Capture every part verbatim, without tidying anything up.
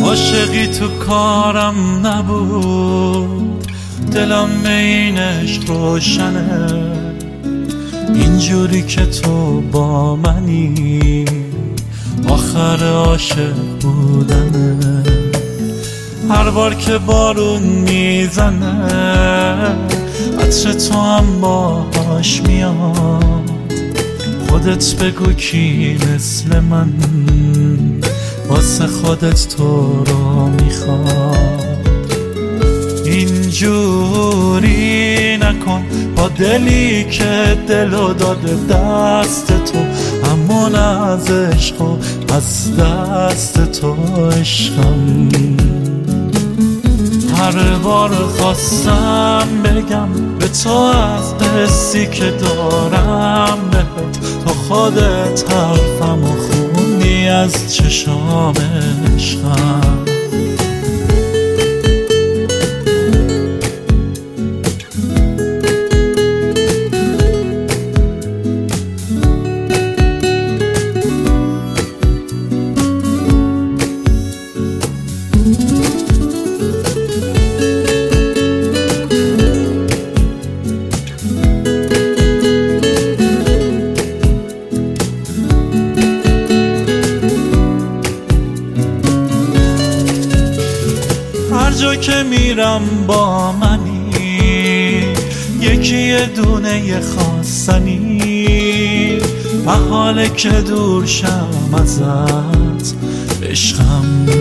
عاشقی تو کارم نبود، دلم به این عشق روشنه. اینجوری که تو با منی آخر عاشق بودنه. هر بار که بارون میزنه عطر تو هم باهاش میاد. خودت بگو کی مثل من واسه خودت تو رو میخواد. اینجوری نکن با دلی که دلو داده دست تو، همون از عشق و از دست تو عشقم. هر بار خواستم بگم به تو از حسی که دارم بهت، تو خودت حرفم و خوندی از چشام عشقم. هر جا که میرم با منی، یکی یه دونه خواستنی. محاله که دور شم ازت عشقم،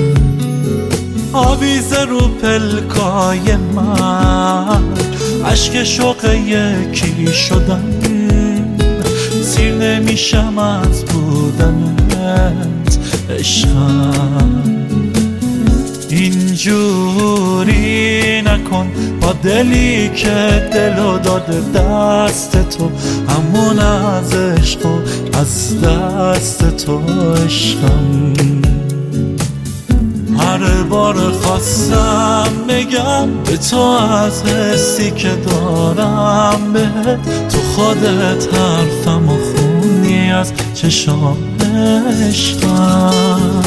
آویزه رو پلکای من، عشق شوق یکی شدن. سیر نمیشم از بودنت عشقم. اینجوری نکن با دلی که دلو داده دست تو، همون از عشق و از دست تو عشقم. هر بار خواستم بگم به تو از حسی که دارم بهت، تو خودت حرفم و خونی از چشام عشقم.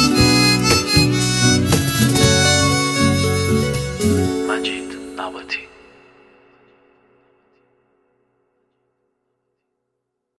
مجید نباتی.